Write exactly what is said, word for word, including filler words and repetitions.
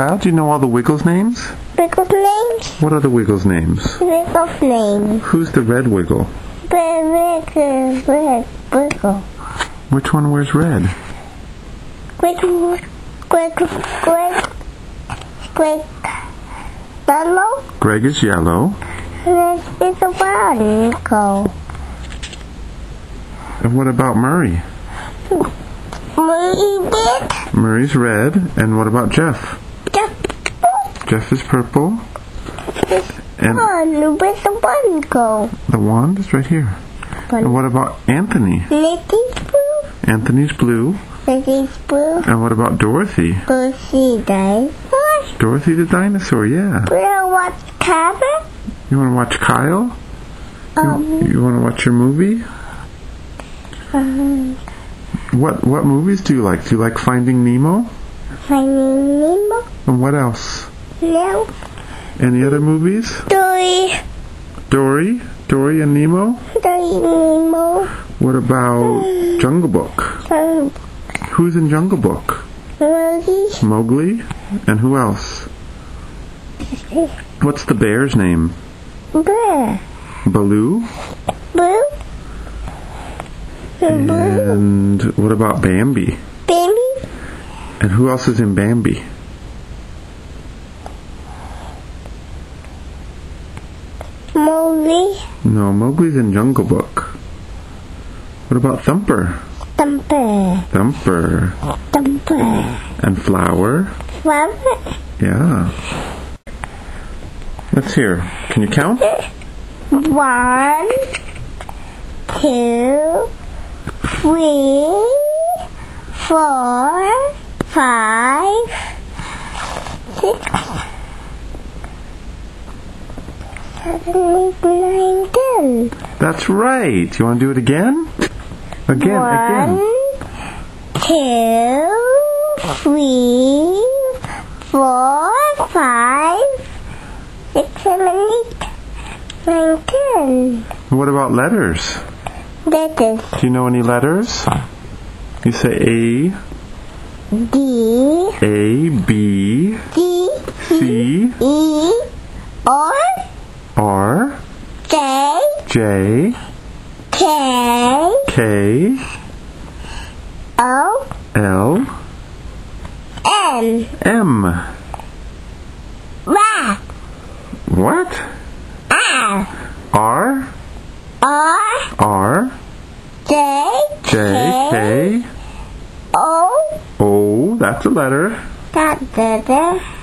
Kyle, do you know all the Wiggles names? Wiggles names? What are the Wiggles names? Wiggles names. Who's the red Wiggle? Wiggles, Wiggles, Wiggles. Which one wears red? Wiggles, Wiggles, Wiggles, Wiggles. Yellow? Greg is yellow. This is a brown Wiggle. And what about Murray? Murray red. Murray's red. And what about Jeff? Jeff. Jeff is purple. And One with the Wiggle. the wand is right here. One. And what about Anthony? Lizzie's blue. Anthony's blue. Lizzie's blue. And what about Dorothy? Lucy dinosaur. Dorothy the dinosaur, yeah. We'll watch Cabin. You want to watch Kyle? Um, You, you want to watch your movie? um, What what movies do you like? Do you like Finding Nemo? Finding Nemo. And what else? No. Any other movies? Dory. Dory? Dory and Nemo? Dory Nemo. What about Jungle Book? Um, Who's in Jungle Book? Rosie. Mowgli? And who else? What's the bear's name? Blue. Baloo? Blue. Blue. And what about Bambi? Baby. And who else is in Bambi? Mowgli. No, Mowgli's in Jungle Book. What about Thumper? Thumper. Thumper. Thumper. And Flower? Flower. Yeah. Let's hear. Can you count? One, two, three, four, five, six, seven, eight, nine, ten. That's right. You want to do it again? Again, One, again. two, three, four, five, six, seven, eight, nine, ten. What about letters? Letters. Do you know any letters? You say A, D, A, B, D, C, E, R, R, J, J, K, K, O, L, N. M. R, What? R, R, R, R, J, J, K, O. O. That's a letter. That's better.